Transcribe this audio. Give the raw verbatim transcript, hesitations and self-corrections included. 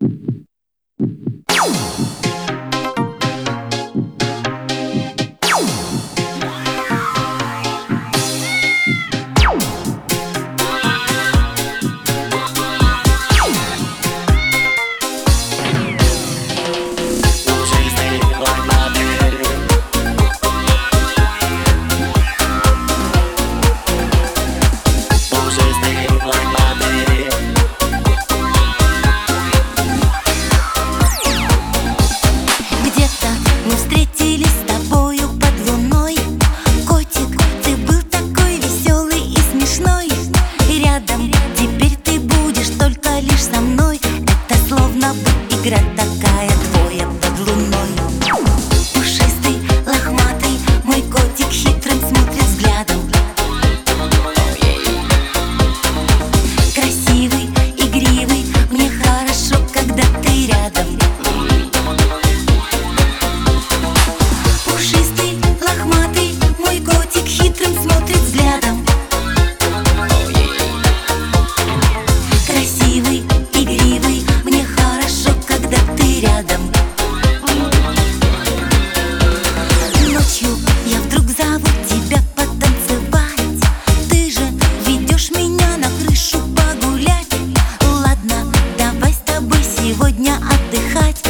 Игра такая двое под луной. Пушистый, лохматый, мой котик хитрым смотрит взглядом. Красивый, игривый, мне хорошо, когда ты рядом. Пушистый, лохматый, мой котик хитрым смотрит взглядом. Красивый, игривый, мне хорошо, когда ты рядом. Ночью я вдруг зову тебя потанцевать. Ты же ведешь меня на крышу погулять. Ладно, давай с тобой сегодня отдыхать.